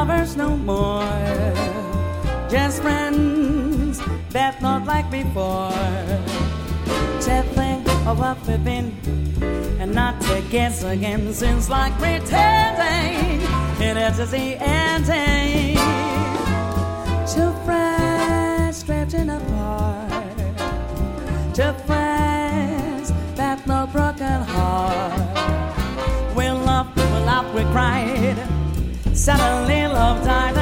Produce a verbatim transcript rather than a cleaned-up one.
lovers no more, just friends that not like before. To think of what we've been and not to guess again seems like pretending it is the ending. Two friends drifting apart, two friends that no broken heart. We loved, we laughed, we cried. Suddenly love died.